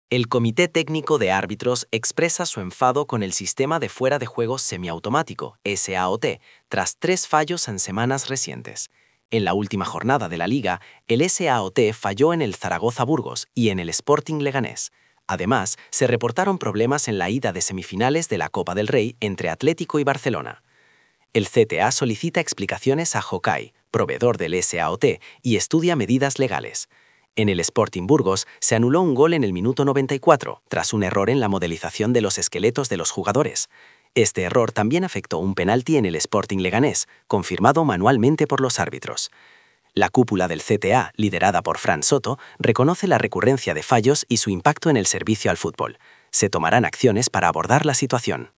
El Comité Técnico de Árbitros expresa su enfado con el sistema de fuera de juego semiautomático, SAOT, tras 3 fallos en semanas recientes. En la última jornada de la Liga, el SAOT falló en el Zaragoza-Burgos y en el Sporting Leganés. Además, se reportaron problemas en la ida de semifinales de la Copa del Rey entre Atlético y Barcelona. El CTA solicita explicaciones a Hawkeye, proveedor del SAOT, y estudia medidas legales. En el Sporting Burgos se anuló un gol en el minuto 94, tras un error en la modelización de los esqueletos de los jugadores. Este error también afectó un penalti en el Sporting Leganés, confirmado manualmente por los árbitros. La cúpula del CTA, liderada por Fran Soto, reconoce la recurrencia de fallos y su impacto en el servicio al fútbol. Se tomarán acciones para abordar la situación.